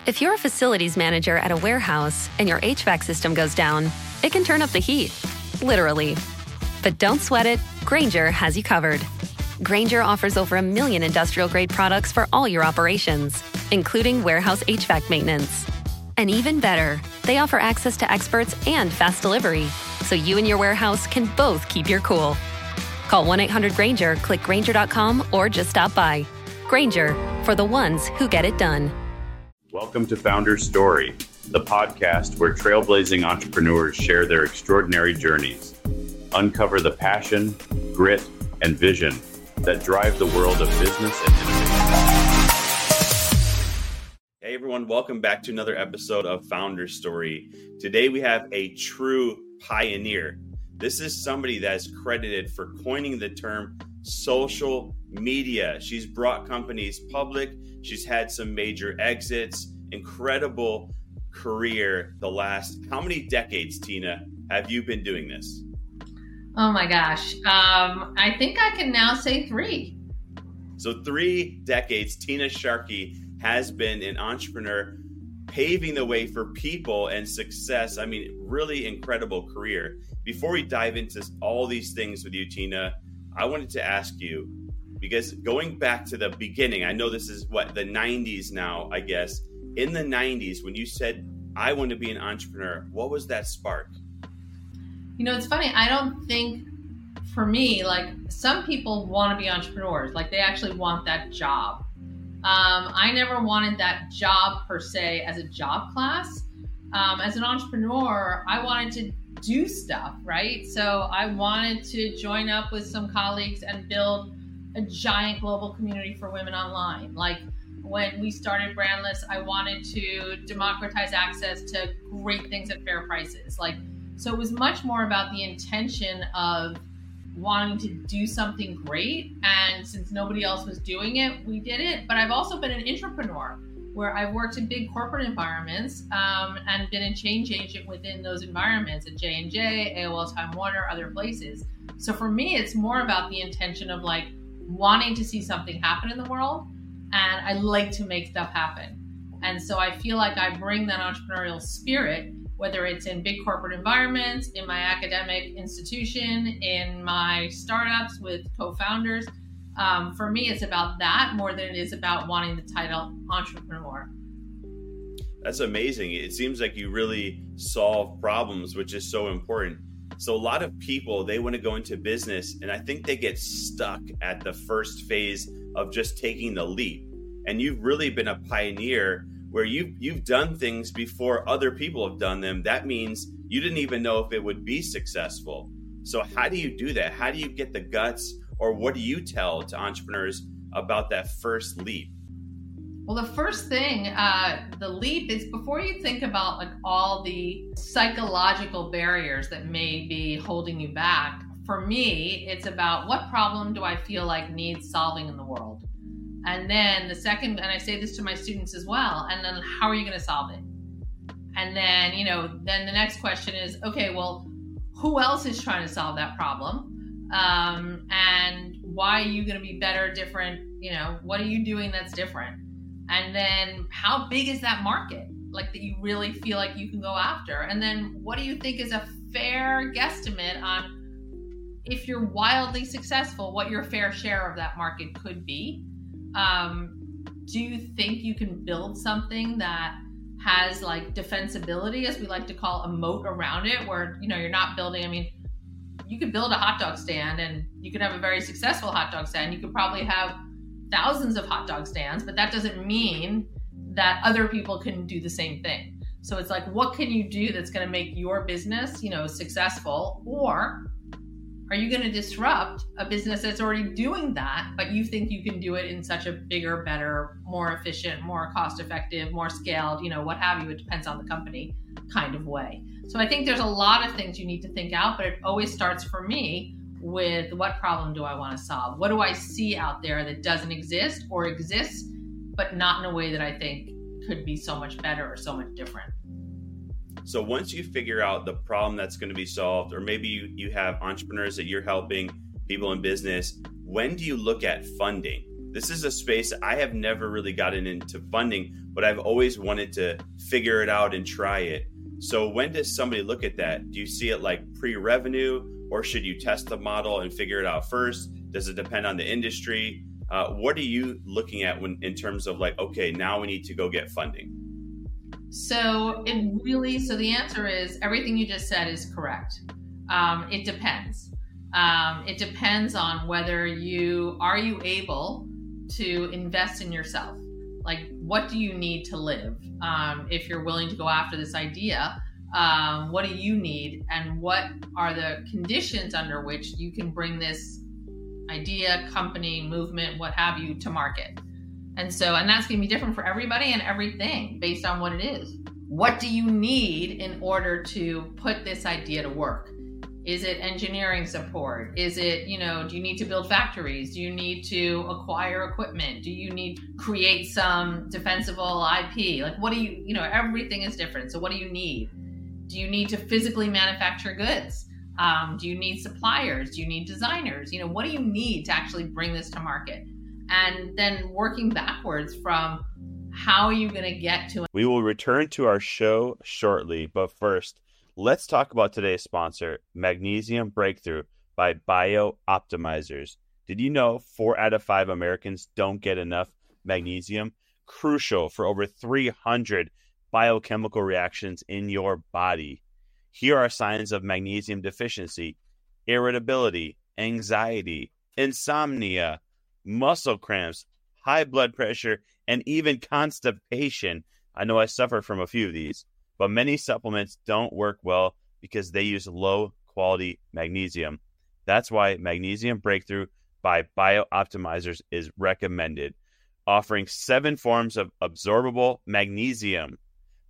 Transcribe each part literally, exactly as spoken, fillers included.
If you're a facilities manager at a warehouse and your H V A C system goes down, it can turn up the heat, literally. But don't sweat it, Grainger has you covered. Grainger offers over a million industrial-grade products for all your operations, including warehouse H V A C maintenance. And even better, they offer access to experts and fast delivery, so you and your warehouse can both keep your cool. Call one eight hundred Grainger, click Grainger dot com, or just stop by. Grainger, for the ones who get it done. Welcome to Founder's Story, the podcast where trailblazing entrepreneurs share their extraordinary journeys, uncover the passion, grit, and vision that drive the world of business and innovation. Hey everyone, welcome back to another episode of Founder's Story. Today we have a true pioneer. This is somebody that is credited for coining the term social media. She's brought companies public. She's had some major exits, incredible career the last, how many decades, Tina, have you been doing this? Oh my gosh. Um, I think I can now say three. So three decades, Tina Sharkey has been an entrepreneur, paving the way for people and success. I mean, really incredible career. Before we dive into all these things with you, Tina, I wanted to ask you, because going back to the beginning, I know this is what, the nineties now, I guess. In the nineties, when you said, I want to be an entrepreneur, what was that spark? You know, it's funny. I don't think, for me, like some people want to be entrepreneurs. Like they actually want that job. Um, I never wanted that job per se as a job class. Um, as an entrepreneur, I wanted to do stuff, right? So I wanted to join up with some colleagues and build a giant global community for women online. Like when we started Brandless, I wanted to democratize access to great things at fair prices. Like, so it was much more about the intention of wanting to do something great. And since nobody else was doing it, we did it. But I've also been an intrapreneur where I've worked in big corporate environments um, and been a change agent within those environments at J and J, A O L, Time Warner, other places. So for me, it's more about the intention of like wanting to see something happen in the world. And I like to make stuff happen. And so I feel like I bring that entrepreneurial spirit, whether it's in big corporate environments, in my academic institution, in my startups with co-founders. Um, for me, it's about that more than it is about wanting the title entrepreneur. That's amazing. It seems like you really solve problems, which is so important. So a lot of people, they want to go into business, and I think they get stuck at the first phase of just taking the leap. And you've really been a pioneer where you've, you've done things before other people have done them. That means you didn't even know if it would be successful. So how do you do that? How do you get the guts, or what do you tell to entrepreneurs about that first leap? Well, the first thing, uh, the leap is before you think about like all the psychological barriers that may be holding you back. For me, it's about what problem do I feel like needs solving in the world? And then the second, and I say this to my students as well, and then how are you going to solve it? And then, you know, then the next question is, okay, well, who else is trying to solve that problem? Um, and why are you going to be better, different? You know, what are you doing that's different? And then how big is that market, like that you really feel like you can go after? And then what do you think is a fair guesstimate on if you're wildly successful, what your fair share of that market could be? Um, do you think you can build something that has like defensibility, as we like to call a moat around it, where, you know, you're not building, I mean, you could build a hot dog stand and you could have a very successful hot dog stand. You could probably have thousands of hot dog stands, but that doesn't mean that other people can do the same thing. So it's like, what can you do that's going to make your business, you know, successful? Or are you going to disrupt a business that's already doing that, but you think you can do it in such a bigger, better, more efficient, more cost-effective, more scaled, you know, what have you, it depends on the company kind of way. So I think there's a lot of things you need to think out, but it always starts for me with what problem do I want to solve? What do I see out there that doesn't exist or exists, but not in a way that I think could be so much better or so much different? So once you figure out the problem that's going to be solved, or maybe you, you have entrepreneurs that you're helping, people in business, when do you look at funding? This is a space I have never really gotten into funding, but I've always wanted to figure it out and try it. So when does somebody look at that? Do you see it like pre-revenue, or should you test the model and figure it out first? Does it depend on the industry? Uh, what are you looking at when in terms of like, okay, now we need to go get funding? So it really, so the answer is everything you just said is correct. Um, it depends. Um, it depends on whether you, are you able to invest in yourself? Like, what do you need to live? Um, if you're willing to go after this idea, um, what do you need? And what are the conditions under which you can bring this idea, company, movement, what have you, to market? And so, and that's going to be different for everybody and everything based on what it is. What do you need in order to put this idea to work? Is it engineering support? Is it, you know, do you need to build factories? Do you need to acquire equipment? Do you need to create some defensible I P? Like, what do you, you know, everything is different. So what do you need? Do you need to physically manufacture goods? Um, do you need suppliers? Do you need designers? You know, what do you need to actually bring this to market? And then working backwards from how are you going to get to. We will return to our show shortly, but first, let's talk about today's sponsor, Magnesium Breakthrough by BioOptimizers. Did you know four out of five Americans don't get enough magnesium? Crucial for over three hundred biochemical reactions in your body. Here are signs of magnesium deficiency: irritability, anxiety, insomnia, muscle cramps, high blood pressure, and even constipation. I know I suffer from a few of these. But many supplements don't work well because they use low-quality magnesium. That's why Magnesium Breakthrough by BioOptimizers is recommended, offering seven forms of absorbable magnesium.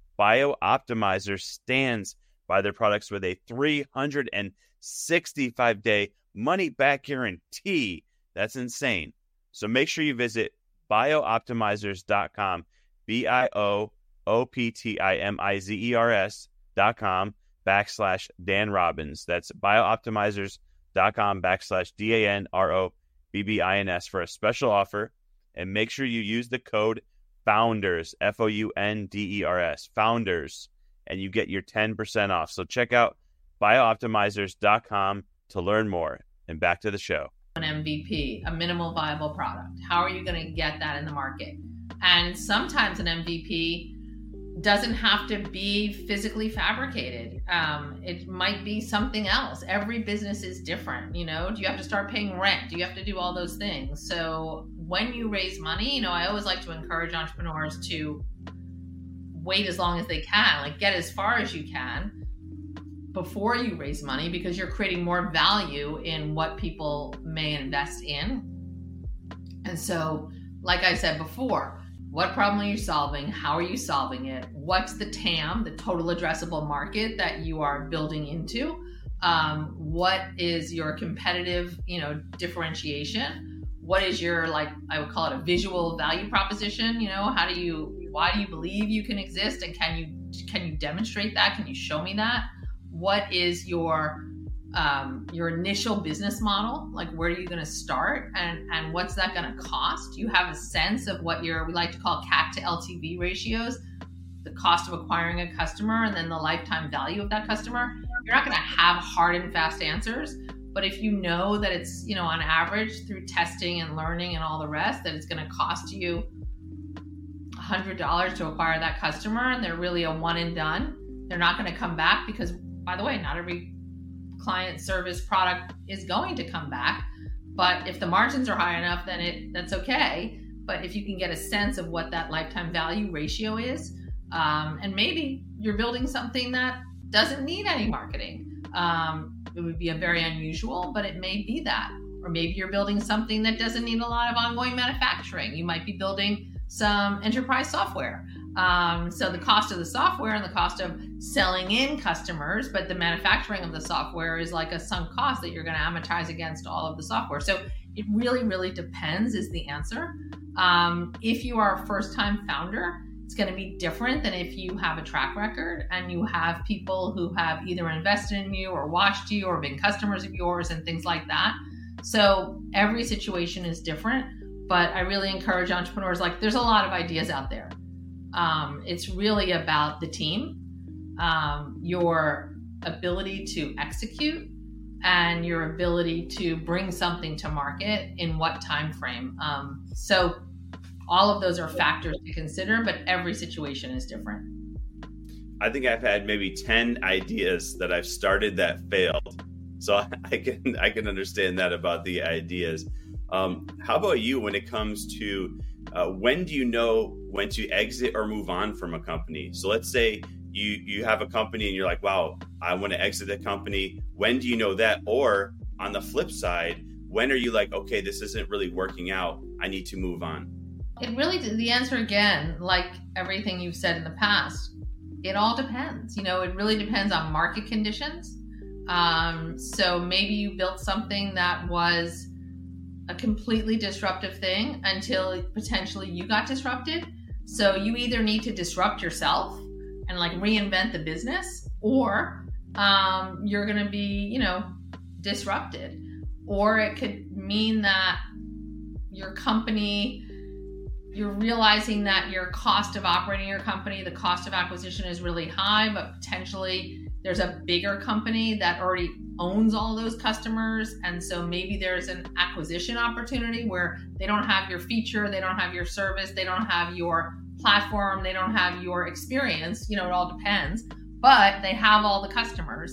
BioOptimizers stands by their products with a three hundred sixty-five day money-back guarantee. That's insane. So make sure you visit bio optimizers dot com, B I O O P T I M I Z E R S dot com backslash Dan Robbins. That's biooptimizers.com backslash D A N R O B B I N S for a special offer. And make sure you use the code FOUNDERS, F O U N D E R S, FOUNDERS, and you get your ten percent off. So check out bio optimizers dot com to learn more. And back to the show. An M V P, a minimal viable product. How are you going to get that in the market? And sometimes an M V P doesn't have to be physically fabricated. Um, it might be something else. Every business is different. You know, do you have to start paying rent? Do you have to do all those things? So when you raise money, you know, I always like to encourage entrepreneurs to wait as long as they can, like get as far as you can before you raise money, because you're creating more value in what people may invest in. And so, like I said before, what problem are you solving? How are you solving it? What's the T A M, the total addressable market that you are building into? Um, what is your competitive, you know, differentiation? What is your, like, I would call it a visual value proposition? You know, how do you, why do you believe you can exist? And can you, can you demonstrate that? Can you show me that? What is your um, your initial business model? Like, where are you going to start, and and what's that going to cost? Do you have a sense of what your, we like to call C A C to L T V ratios, the cost of acquiring a customer and then the lifetime value of that customer? You're not going to have hard and fast answers, but if you know that it's, you know, on average through testing and learning and all the rest, that it's going to cost you one hundred dollars to acquire that customer, and they're really a one and done, they're not going to come back, because, by the way, not every client service product is going to come back. But if the margins are high enough, then it that's okay. But if you can get a sense of what that lifetime value ratio is, um, and maybe you're building something that doesn't need any marketing. Um, it would be a very unusual, but it may be that. Or maybe you're building something that doesn't need a lot of ongoing manufacturing. You might be building some enterprise software. Um, so the cost of the software and the cost of selling in customers, but the manufacturing of the software is like a sunk cost that you're going to amortize against all of the software. So it really, really depends is the answer. Um, if you are a first-time founder, it's going to be different than if you have a track record and you have people who have either invested in you or watched you or been customers of yours and things like that. So every situation is different. But I really encourage entrepreneurs, like there's a lot of ideas out there. Um, it's really about the team, um, your ability to execute, and your ability to bring something to market in what time frame. Um, so all of those are factors to consider, but every situation is different. I think I've had maybe ten ideas that I've started that failed. So I can I can understand that about the ideas. Um, how about you when it comes to uh, when do you know when to exit or move on from a company? So let's say you you have a company and you're like, wow, I want to exit the company. When do you know that? Or on the flip side, when are you like, okay, this isn't really working out, I need to move on? It really, the answer again, like everything you've said in the past, it all depends. You know, it really depends on market conditions. Um, so maybe you built something that was a completely disruptive thing until potentially you got disrupted. So you either need to disrupt yourself and like reinvent the business, or um, you're going to be, you know, disrupted. Or it could mean that your company, you're realizing that your cost of operating your company, the cost of acquisition is really high, but potentially there's a bigger company that already owns all those customers. And so maybe there's an acquisition opportunity where they don't have your feature, they don't have your service, they don't have your platform, they don't have your experience, you know, it all depends, but they have all the customers.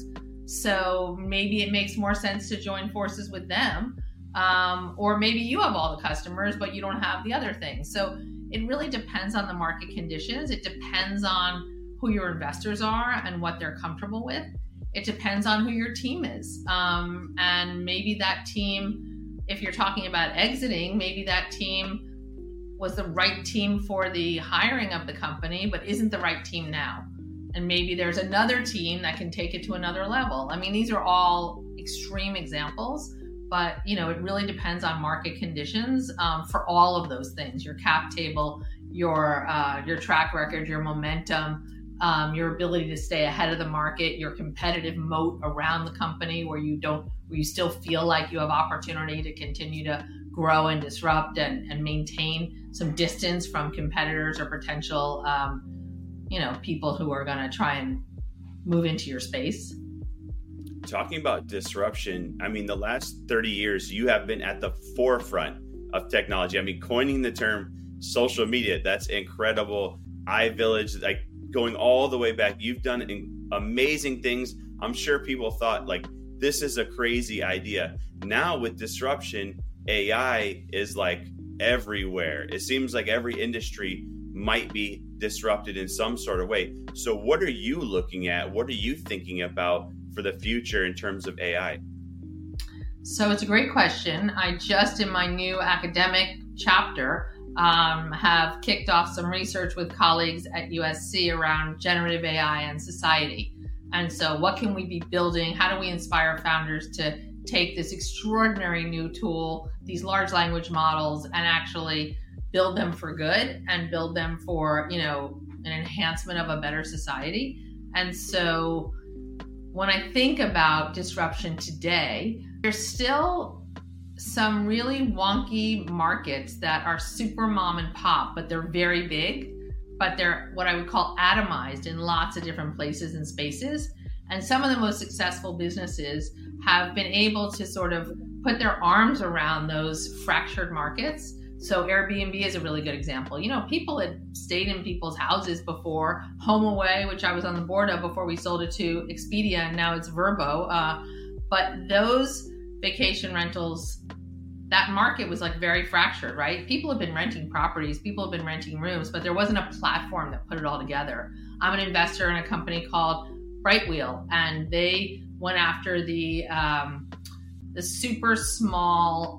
So maybe it makes more sense to join forces with them. Um, or maybe you have all the customers, but you don't have the other things. So it really depends on the market conditions. It depends on who your investors are and what they're comfortable with. It depends on who your team is. Um, and maybe that team, if you're talking about exiting, maybe that team was the right team for the hiring of the company, but isn't the right team now. And maybe there's another team that can take it to another level. I mean, these are all extreme examples, but you know, it really depends on market conditions um, for all of those things: your cap table, your uh, your track record, your momentum, um, your ability to stay ahead of the market, your competitive moat around the company, where you don't, where you still feel like you have opportunity to continue to grow and disrupt and, and maintain some distance from competitors or potential, um, you know, people who are going to try and move into your space. Talking about disruption, I mean, the last thirty years, you have been at the forefront of technology. I mean, coining the term social media, that's incredible. iVillage, like going all the way back, you've done amazing things. I'm sure people thought like, this is a crazy idea. Now with disruption, A I is like everywhere. It seems like every industry might be disrupted in some sort of way. So what are you looking at? What are you thinking about for the future in terms of A I? So it's a great question. I just, in my new academic chapter, um, have kicked off some research with colleagues at U S C around generative A I and society. And so what can we be building? How do we inspire founders to take this extraordinary new tool, these large language models, and actually build them for good and build them for, you know, an enhancement of a better society? And so when I think about disruption today, there's still some really wonky markets that are super mom and pop, but they're very big, but they're what I would call atomized in lots of different places and spaces. And some of the most successful businesses have been able to sort of put their arms around those fractured markets. So Airbnb is a really good example. You know, people had stayed in people's houses before. HomeAway, which I was on the board of before we sold it to Expedia, and now it's Vrbo. Uh, but those vacation rentals, that market was like very fractured, right? People have been renting properties, people have been renting rooms, but there wasn't a platform that put it all together. I'm an investor in a company called Brightwheel, and they went after the um, the super small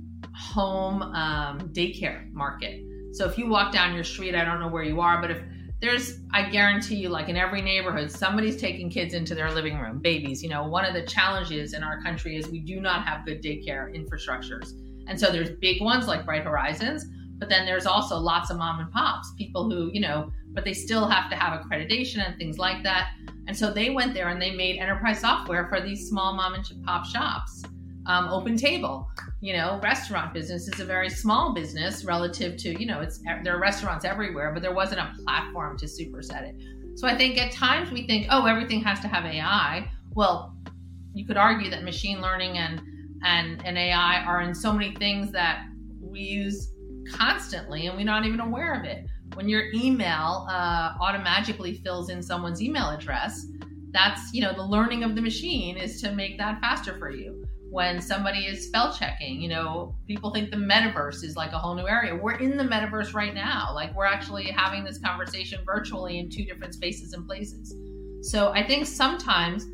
home um, daycare market. So if you walk down your street, I don't know where you are, but if there's, I guarantee you, like in every neighborhood, somebody's taking kids into their living room, babies. You know, one of the challenges in our country is we do not have good daycare infrastructures. And so there's big ones like Bright Horizons, but then there's also lots of mom and pops, people who, you know, but they still have to have accreditation and things like that. And so they went there and they made enterprise software for these small mom and pop shops. Um, Open Table, you know, restaurant business is a very small business relative to, you know, it's there are restaurants everywhere, but there wasn't a platform to superset it. So I think at times we think, oh, everything has to have A I. Well, you could argue that machine learning and and, and A I are in so many things that we use constantly and we're not even aware of it. When your email uh, automatically fills in someone's email address, that's, you know, the learning of the machine is to make that faster for you. When somebody is spell checking, you know, people think the metaverse is like a whole new area. We're in the metaverse right now. Like we're actually having this conversation virtually in two different spaces and places. So I think sometimes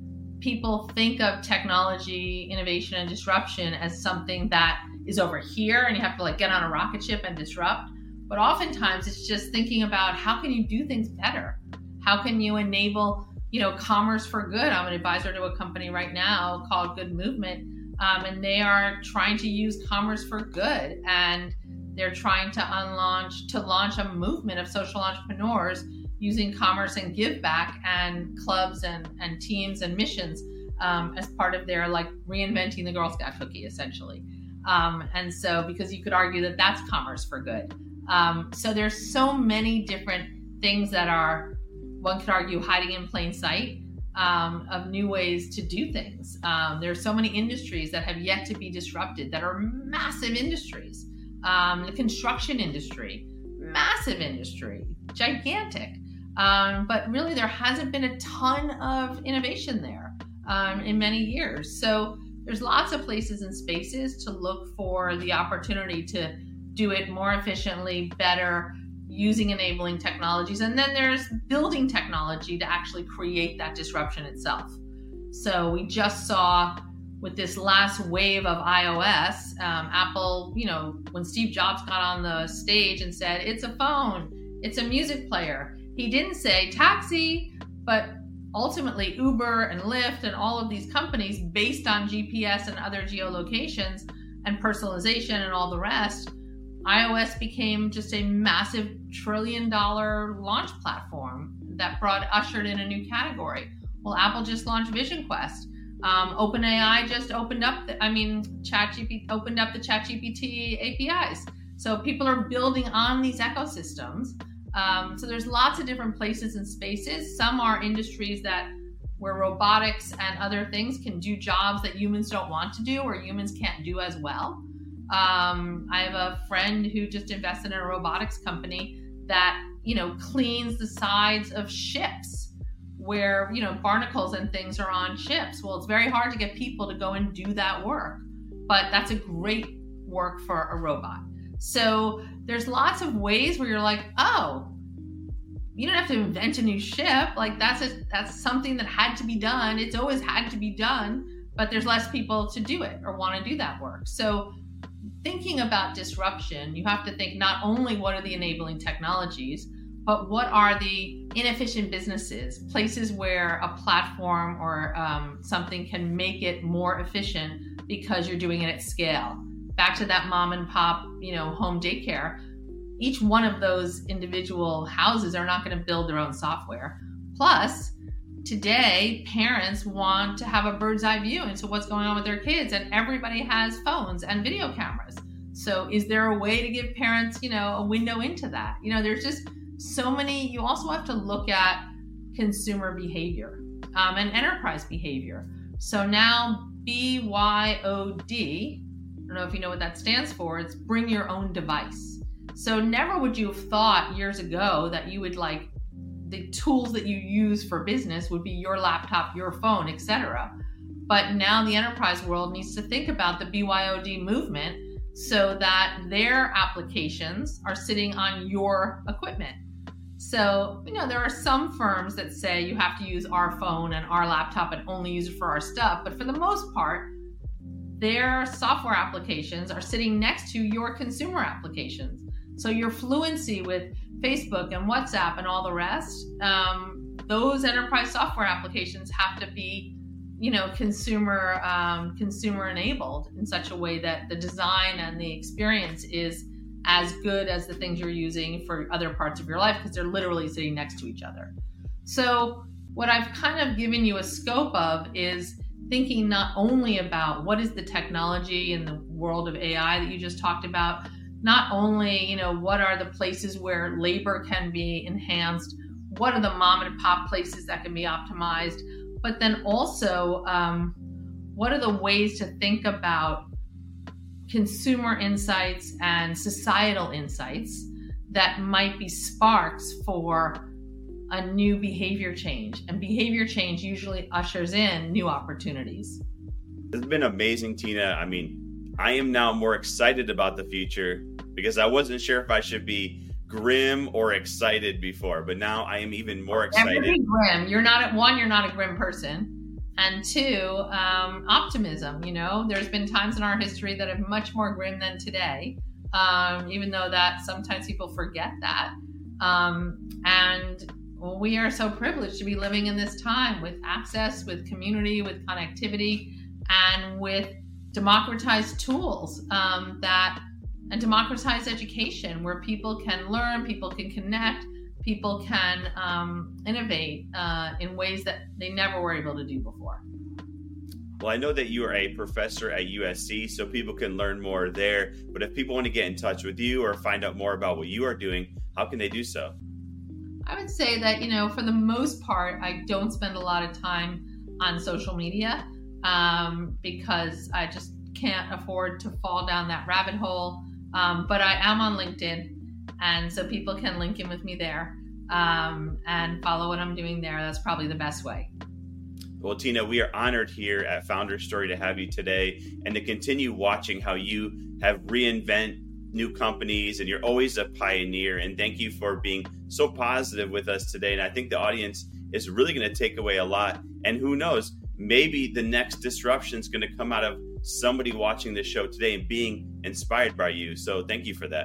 people think of technology, innovation, and disruption as something that is over here and you have to like get on a rocket ship and disrupt. But oftentimes it's just thinking about how can you do things better? How can you enable, you know, commerce for good? I'm an advisor to a company right now called Good Movement, um, and they are trying to use commerce for good. And they're trying to unlaunch, to launch a movement of social entrepreneurs using commerce and give back and clubs and, and teams and missions um, as part of their like reinventing the Girl Scout cookie, essentially. Um, and so, because you could argue that that's commerce for good. Um, so there's so many different things that are, one could argue, hiding in plain sight um, of new ways to do things. Um, there are so many industries that have yet to be disrupted that are massive industries. Um, the construction industry, massive industry, gigantic. Um, but really there hasn't been a ton of innovation there um, in many years. So there's lots of places and spaces to look for the opportunity to do it more efficiently, better, using enabling technologies. And then there's building technology to actually create that disruption itself. So we just saw with this last wave of iOS, um, Apple, you know, when Steve Jobs got on the stage and said, it's a phone, it's a music player. He didn't say taxi, but ultimately Uber and Lyft and all of these companies based on G P S and other geolocations and personalization and all the rest, iOS became just a massive trillion dollar launch platform that brought ushered in a new category. Well, Apple just launched Vision Quest. Um, OpenAI just opened up, the, I mean, ChatGPT opened up the ChatGPT A P Is. So people are building on these ecosystems. Um, so there's lots of different places and spaces. Some are industries that where robotics and other things can do jobs that humans don't want to do or humans can't do as well. Um, I have a friend who just invested in a robotics company that, you know, cleans the sides of ships where, you know, barnacles and things are on ships. Well, it's very hard to get people to go and do that work, but that's a great work for a robot. So there's lots of ways where you're like, oh, you don't have to invent a new ship. Like that's a, that's something that had to be done. It's always had to be done, but there's less people to do it or want to do that work. So thinking about disruption, you have to think not only what are the enabling technologies, but what are the inefficient businesses, places where a platform or um, something can make it more efficient because you're doing it at scale. Back to that mom and pop, you know, home daycare. Each one of those individual houses are not going to build their own software. Plus, today, parents want to have a bird's eye view into what's going on with their kids, and everybody has phones and video cameras. So is there a way to give parents, you know, a window into that? You know, there's just so many. You also have to look at consumer behavior um, and enterprise behavior. So now B Y O D, I don't know if you know what that stands for, it's bring your own device. So never would you have thought years ago that you would like the tools that you use for business would be your laptop, your phone, et cetera. But now the enterprise world needs to think about the B Y O D movement so that their applications are sitting on your equipment. So, you know, there are some firms that say you have to use our phone and our laptop and only use it for our stuff. But for the most part, their software applications are sitting next to your consumer applications. So your fluency with Facebook and WhatsApp and all the rest, um, those enterprise software applications have to be, you know, consumer um, consumer enabled in such a way that the design and the experience is as good as the things you're using for other parts of your life because they're literally sitting next to each other. So what I've kind of given you a scope of is thinking not only about what is the technology in the world of A I that you just talked about, not only, you know, what are the places where labor can be enhanced, what are the mom and pop places that can be optimized, but then also um, what are the ways to think about consumer insights and societal insights that might be sparks for a new behavior change. And behavior change usually ushers in new opportunities. It's been amazing, Tina. I mean, I am now more excited about the future because I wasn't sure if I should be grim or excited before, but now I am even more excited. Never be grim. You're not at one, you're not a grim person. And two, um, optimism. You know, there's been times in our history that are much more grim than today, um, even though that sometimes people forget that. Um, and well, we are so privileged to be living in this time with access, with community, with connectivity, and with democratized tools um, that and democratized education where people can learn, people can connect, people can um, innovate uh, in ways that they never were able to do before. Well, I know that you are a professor at U S C, so people can learn more there. But if people want to get in touch with you or find out more about what you are doing, how can they do so? I would say that, you know, for the most part, I don't spend a lot of time on social media um, because I just can't afford to fall down that rabbit hole. Um, but I am on LinkedIn, and so people can link in with me there um, and follow what I'm doing there. That's probably the best way. Well, Tina, we are honored here at Founder Story to have you today and to continue watching how you have reinvent new companies, and you're always a pioneer. And thank you for being so positive with us today. And I think the audience is really going to take away a lot. And who knows, maybe the next disruption is going to come out of somebody watching this show today and being inspired by you. So thank you for that.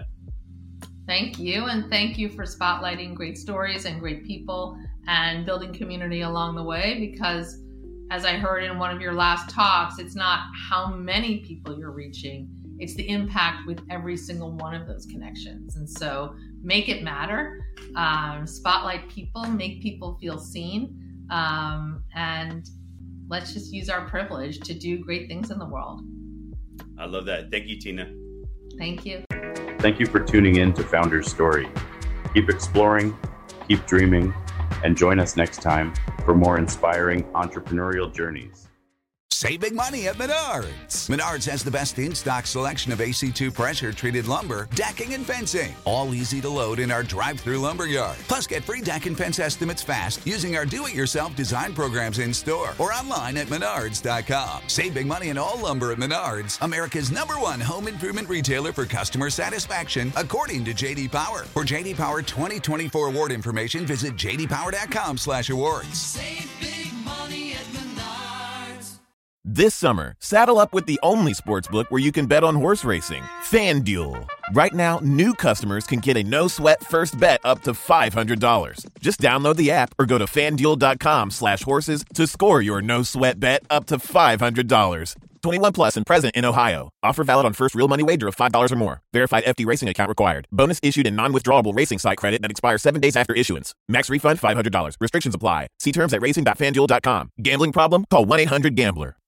Thank you. And thank you for spotlighting great stories and great people and building community along the way, because as I heard in one of your last talks, it's not how many people you're reaching, it's the impact with every single one of those connections. And so make it matter, um, spotlight people, make people feel seen, um, and let's just use our privilege to do great things in the world. I love that. Thank you, Tina. Thank you. Thank you for tuning in to Founder's Story. Keep exploring, keep dreaming, and join us next time for more inspiring entrepreneurial journeys. Save big money at Menards. Menards has the best in-stock selection of A C two pressure-treated lumber, decking, and fencing. All easy to load in our drive-through lumber yard. Plus, get free deck and fence estimates fast using our do-it-yourself design programs in-store or online at menards dot com. Save big money in all lumber at Menards, America's number one home improvement retailer for customer satisfaction, according to J D Power. For J D Power twenty twenty-four award information, visit j d power dot com slash awards. Save big money at Menards. This summer, saddle up with the only sportsbook where you can bet on horse racing, FanDuel. Right now, new customers can get a no-sweat first bet up to five hundred dollars. Just download the app or go to FanDuel.com slash horses to score your no-sweat bet up to five hundred dollars. twenty-one plus and present in Ohio. Offer valid on first real money wager of five dollars or more. Verified F D Racing account required. Bonus issued in non-withdrawable racing site credit that expires seven days after issuance. Max refund five hundred dollars. Restrictions apply. See terms at racing dot fan duel dot com. Gambling problem? Call one eight hundred gambler.